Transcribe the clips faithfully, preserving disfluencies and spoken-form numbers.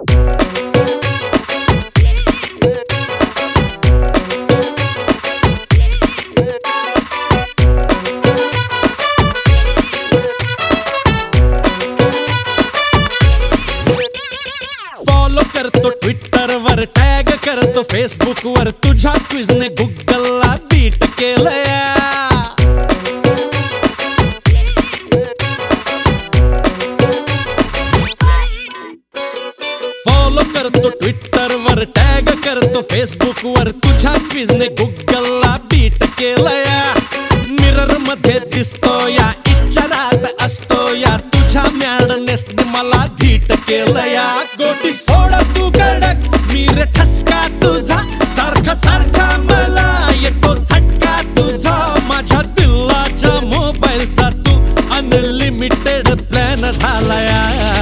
Follow करतो Twitter वर, tag करतो फेसबुक वर, तुझ्या क्विजने गुगलला बीट केलंय. फॉलो करतो ट्विटर वर, टॅग करतो फेसबुक वर, तुझ्या क्विजने गुगलला बीट केलंय. मिरर मध्ये दिसतो या, इच्छारात असतो या, तुझ्या मॅडनेसने मला धीट केलंय. गोटी सोड तू कडक, मी रे ठसका तुझा, सारखा सारखा मला येतो झटका तुझा. माझ्या दिलाच्या मोबाईलचा तू अनलिमिटेड प्लॅन झालाय.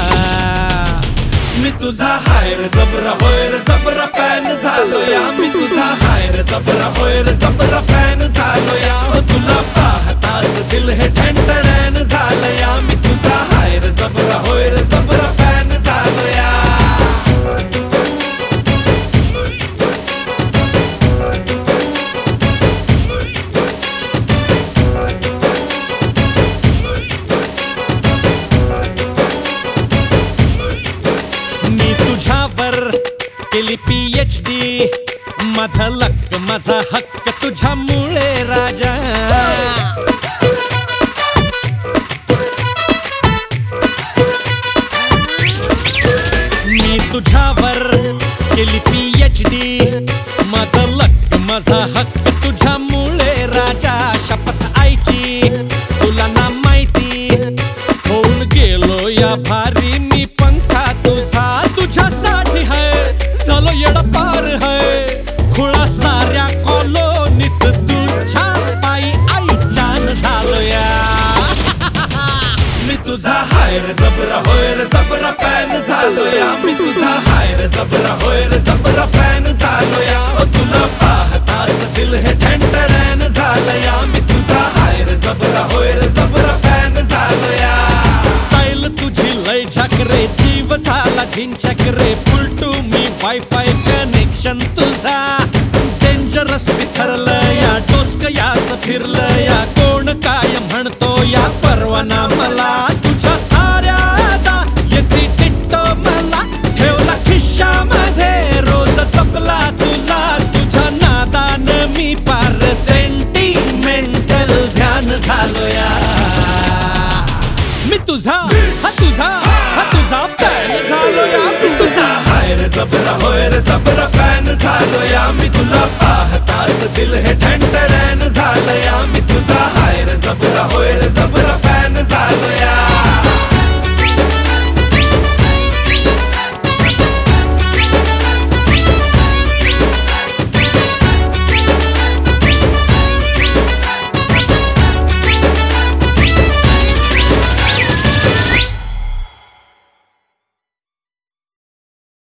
मी तुझा हायर जबरा होयर जबरा फॅन झालो या. मी तुझा हायर जबरा होयर जबरा फॅन झालो या. तुला पाहताच दिल हे ठणठण झालं या. मी तुझा हायर जबरा होयर जबरा फॅन झालो या. मी तुझ्यावर केली पीएचडी, माझा लक माझा हक्क तुझ्यामुळे राजा. मी तुझ्यावर केली पीएचडी, माझा लक माझा हक्क तुझ्यामुळे राजा. शपथ आईची तुला ना माहिती, होऊन गेलो या भारी मी पंखा तुझा. तुझ्यासाठी है चलो येडा पार है, खुळा साऱ्या कॉलोनीत तुझ्या पायी आई जान झालो या. मी तुझा हायर जबरा होयर जबरा फॅन झालो या. मी तुझा हायर जबरा होयर जबरा फॅन झालो या. तुला पाहताच दिल हे ठणठण झालं या. मी तुझा हायर जबरा होयर जबरा फॅन झालो या. स्टाईल तुझी लय झाकरे, जीव झाला झिंचक रे, फुल टू मी वायफाय कनेक्शन तुझा. डेंजरस बिथरलं या, डोसक याच फिरलं या, कोण काय म्हणतो या परवाना मला. तुझ्या साऱ्या आता येते टिट्टो मला, ठेवला खिशामध्ये रोज जपला तुला. तुझ्या नादान मी पार सेंटिमेंटल ध्यान झालो या. मी तुझा हा तुझा हा तुझा फॅन झालो या. मी तुझा हायर जबरा होयर जबरा फॅन झालो या. मी तुला पाहताच दिल हे ठणठण झालं या. मी तुझा हायर जबरा होयर